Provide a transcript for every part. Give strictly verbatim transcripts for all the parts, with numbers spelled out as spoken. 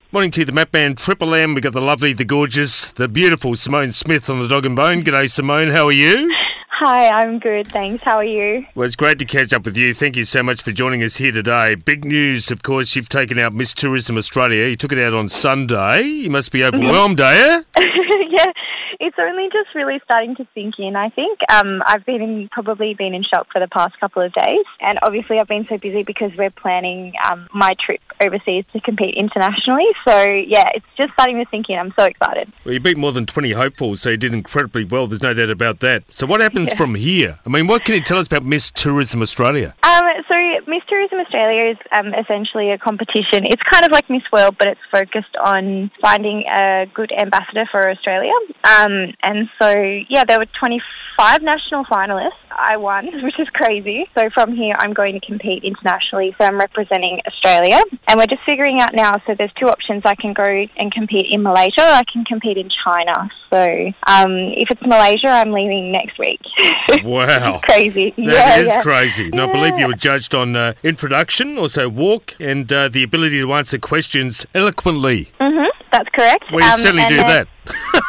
Morning to you, the Map Man, Triple M. We got the lovely, the gorgeous, the beautiful Simone Smith on the Dog and Bone. G'day, Simone. How are you? Hi, I'm good, thanks. How are you? Well, it's great to catch up with you. Thank you so much for joining us here today. Big news, of course, you've taken out Miss Tourism Australia. You took it out on Sunday. You must be overwhelmed, are you? Yeah, it's only just really starting to sink in, I think. Um, I've been in, probably been in shock for the past couple of days. And obviously I've been so busy because we're planning um, my trip overseas to compete internationally. So, yeah, it's just starting to sink in. I'm so excited. Well, you beat more than twenty hopefuls, so you did incredibly well. There's no doubt about that. So what happens Yeah. from here? I mean, what can you tell us about Miss Tourism Australia? Um, so Miss Tourism Australia is um, essentially a competition. It's kind of like Miss World, but it's focused on finding a good ambassador for Australia. Um, and so, yeah, there were twenty-five national finalists. I won, which is crazy. So from here, I'm going to compete internationally. So I'm representing Australia. And we're just figuring out now, so there's two options. I can go and compete in Malaysia, or I can compete in China. So um, if it's Malaysia, I'm leaving next week. Wow. Crazy. That yeah, is yeah. crazy. And I Yeah. believe you were judged on uh, introduction, also walk, and uh, the ability to answer questions eloquently. Mm-hmm, that's correct. Well, you Um, certainly and do then- that.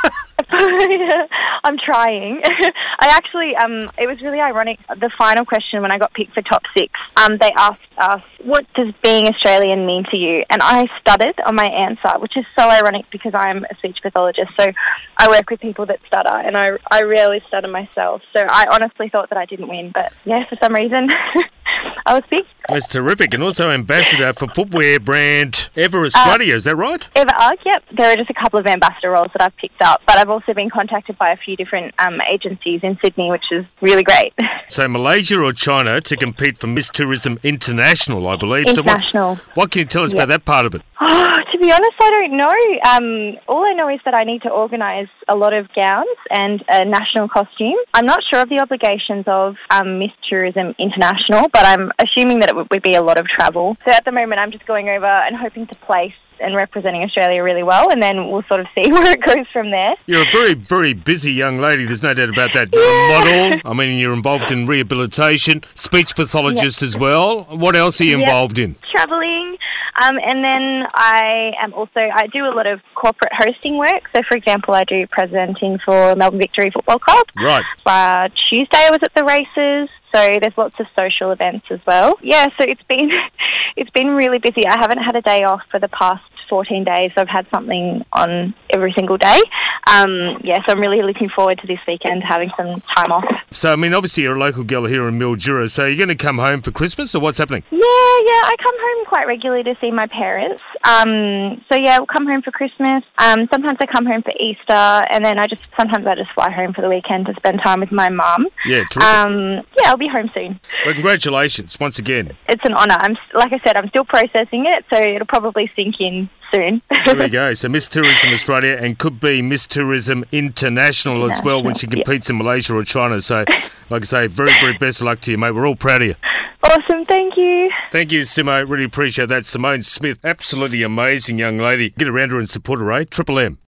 I'm trying. I actually, um, it was really ironic. The final question when I got picked for top six, um, they asked us, "What does being Australian mean to you?" And I stuttered on my answer, which is so ironic because I'm a speech pathologist. So I work with people that stutter, and I, I rarely stutter myself. So I honestly thought that I didn't win, but yeah, for some reason, I was picked. That's terrific. And also ambassador for footwear brand Ever Australia, is that right? Eva Arc, yep. There are just a couple of ambassador roles that I've picked up, but I've also been contacted by a few different um, agencies in Sydney, which is really great. So Malaysia or China to compete for Miss Tourism International, I believe. International. So what, what can you tell us Yep. about that part of it? Oh, to be honest, I don't know. Um, all I know is that I need to organise a lot of gowns and a national costume. I'm not sure of the obligations of um, Miss Tourism International, but I'm assuming that it would, would be a lot of travel. So at the moment, I'm just going over and hoping to place and representing Australia really well, and then we'll sort of see where it goes from there. You're a very, very busy young lady. There's no doubt about that. You're a model. I mean, you're involved in rehabilitation, speech pathologist as well. What else are you Yep. involved in? Travelling. Um, and then I am also, I do a lot of corporate hosting work. So, for example, I do presenting for Melbourne Victory Football Club. Right. Uh, Tuesday I was at the races. So there's lots of social events as well. Yeah, so it's been it's been really busy. I haven't had a day off for the past fourteen days. I've had something on every single day. Um, yeah, so I'm really looking forward to this weekend having some time off. So, I mean, obviously you're a local girl here in Mildura, so you're going to come home for Christmas, or what's happening? Yeah, yeah, I come home quite regularly to see my parents. Um, so yeah, we'll come home for Christmas. Um, sometimes I come home for Easter, and then I just sometimes I just fly home for the weekend to spend time with my mum. Yeah, terrific. Um, yeah, I'll be home soon. Well, congratulations once again. It's an honour. I'm like I said, I'm still processing it, so it'll probably sink in soon. There we go. So Miss Tourism Australia, and could be Miss Tourism International as well when she International, competes in Malaysia or China. So, like I say, very, very best of luck to you, mate. We're all proud of you. Awesome, thank you. Thank you, Simo. Really appreciate that. Simone Smith, absolutely amazing young lady. Get around her and support her, eh? Triple M.